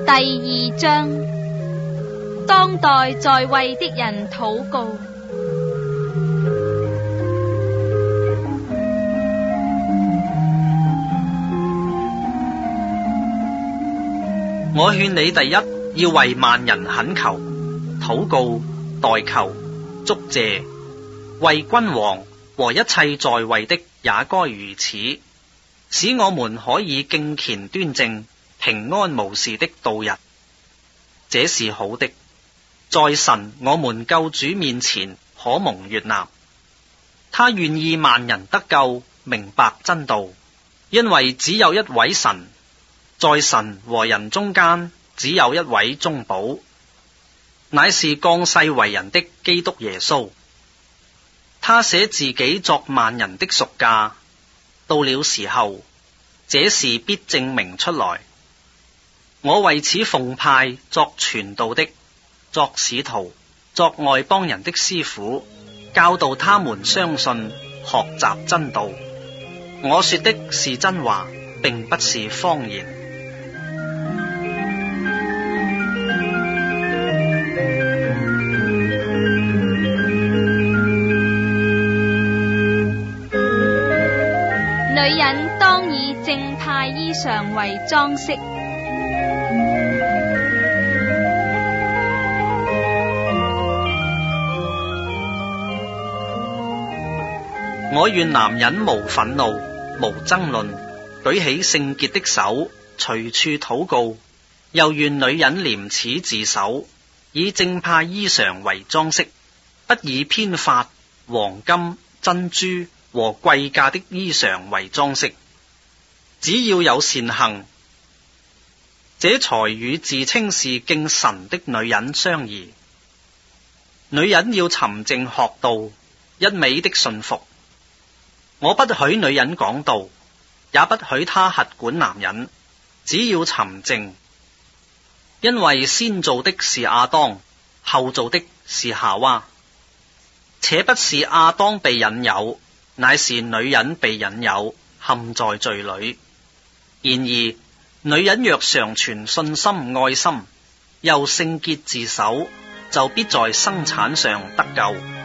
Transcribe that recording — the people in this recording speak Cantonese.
第2章，當代在位的人禱告。 我勸你第一，要為萬人懇求、禱告、代求、祝謝，為君王和一切在位的也該如此，使我們可以敬虔端正、平安無事的度日。這是好的，在神我們救主面前可蒙悅納。他願意萬人得救，明白真道，因為只有一位神，在神和人中間只有一位中保，乃是降世為人的基督耶穌。他捨自己作萬人的贖價，到了時候，這事必證明出來。我為此奉派作傳道的，作使徒，作外邦人的師傅，教導他們相信，學習真道。我說的是真話，並不是謊言。 女人當以正派衣裳為裝飾。 我願男人無憤怒、無爭論，舉起聖潔的手，隨處禱告；又願女人廉恥自守，以正派衣裳為裝飾，不以編髮、黃金、珍珠和貴價的衣裳為裝飾，只要有善行。這才與自稱是敬神的女人相宜。女人要沉靜學道，一味的順服。我不許女人講道，也不許她轄管男人，只要沉靜。因為先造的是亞當，後造的是夏娃，且不是亞當被引誘，乃是女人被引誘，陷在罪裏。然而女人若常存信心、愛心，又聖潔自守，就必在生產上得救。